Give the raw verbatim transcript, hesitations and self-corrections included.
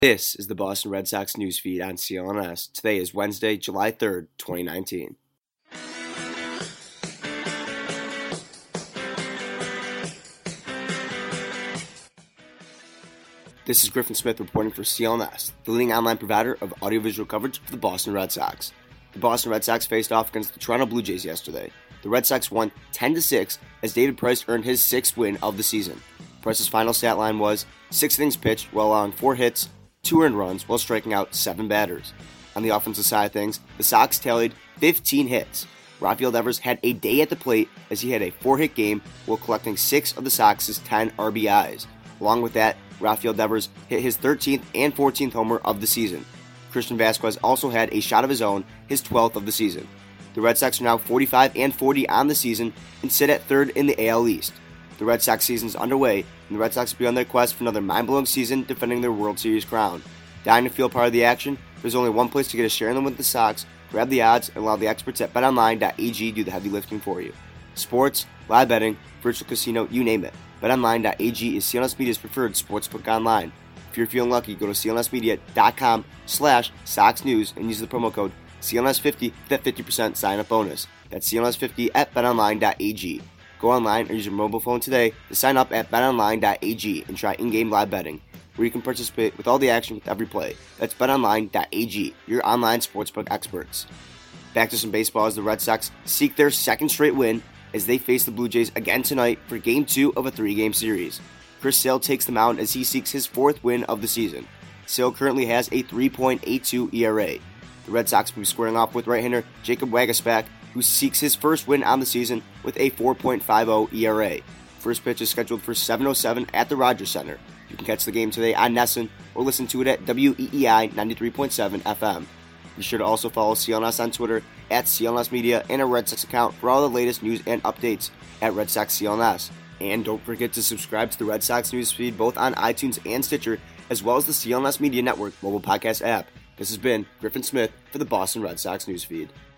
This is the Boston Red Sox newsfeed on C L N S. Today is Wednesday, July third, twenty nineteen. This is Griffin Smith reporting for C L N S, the leading online provider of audiovisual coverage for the Boston Red Sox. The Boston Red Sox faced off against the Toronto Blue Jays yesterday. The Red Sox won ten to six as David Price earned his sixth win of the season. Price's final stat line was six innings pitched while allowing four hits, two earned runs while striking out seven batters. On the offensive side of things, the Sox tallied fifteen hits. Rafael Devers had a day at the plate as he had a four-hit game while collecting six of the Sox's ten R B Is. Along with that, Rafael Devers hit his thirteenth and fourteenth homer of the season. Christian Vasquez also had a shot of his own, his twelfth of the season. The Red Sox are now forty-five and forty on the season and sit at third in the A L East. The Red Sox season is underway, and the Red Sox will be on their quest for another mind-blowing season defending their World Series crown. Dying to feel part of the action? There's only one place to get a share in them with the Sox. Grab the odds and allow the experts at bet online dot a g do the heavy lifting for you. Sports, live betting, virtual casino, you name it. bet online dot a g is C L N S Media's preferred sportsbook online. If you're feeling lucky, go to C L N S media dot com slash Sox News and use the promo code C L N S fifty for that fifty percent sign-up bonus. That's C L N S fifty at bet online dot a g. Go online or use your mobile phone today to sign up at bet online dot a g and try in-game live betting, where you can participate with all the action with every play. That's bet online dot a g, your online sportsbook experts. Back to some baseball as the Red Sox seek their second straight win as they face the Blue Jays again tonight for Game two of a three-game series. Chris Sale takes the mound as he seeks his fourth win of the season. Sale currently has a three point eight two E R A. The Red Sox will be squaring off with right-hander Jacob Waguespack, who seeks his first win on the season with a four point five oh E R A. First pitch is scheduled for seven oh seven at the Rogers Center. You can catch the game today on NESN or listen to it at W E E I ninety-three point seven F M. Be sure to also follow C L N S on Twitter at C L N S Media and our Red Sox account for all the latest news and updates at Red Sox C L N S. And don't forget to subscribe to the Red Sox news feed both on iTunes and Stitcher, as well as the C L N S Media Network mobile podcast app. This has been Griffin Smith for the Boston Red Sox newsfeed.